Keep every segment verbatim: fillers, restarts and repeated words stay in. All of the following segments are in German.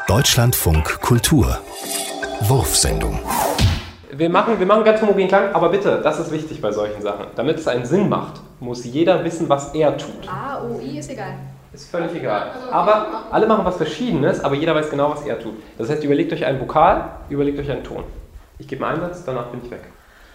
Deutschlandfunk Kultur Wurfsendung. Wir machen, wir machen ganz homogen Klang, aber bitte, das ist wichtig bei solchen Sachen. Damit es einen Sinn macht, muss jeder wissen, was er tut. A, O, I ist egal. Ist völlig egal. Aber alle machen was Verschiedenes, aber jeder weiß genau, was er tut. Das heißt, überlegt euch einen Vokal, überlegt euch einen Ton. Ich gebe einen Einsatz, danach bin ich weg.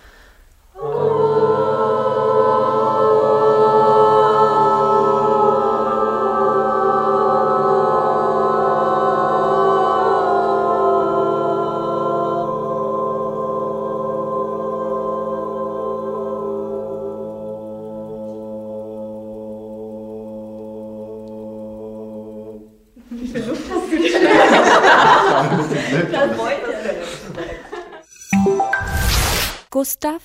Wie viel Luft hast du denn? Das wollte er. Gustav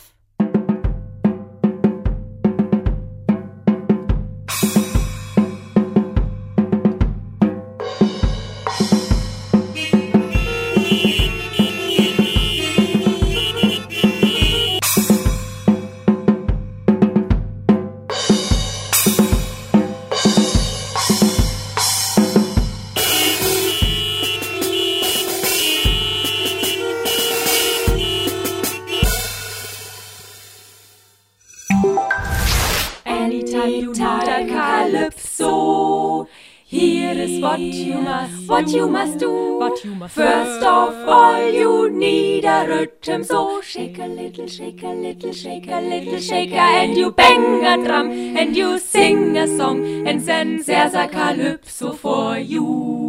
Anytime you need a calypso, here is what you must, what you must do. What you must First of all, you need a rhythm, so shake a little, shake a little, shake a little, shaker, and you bang a drum, and you sing a song, and then there's a calypso for you.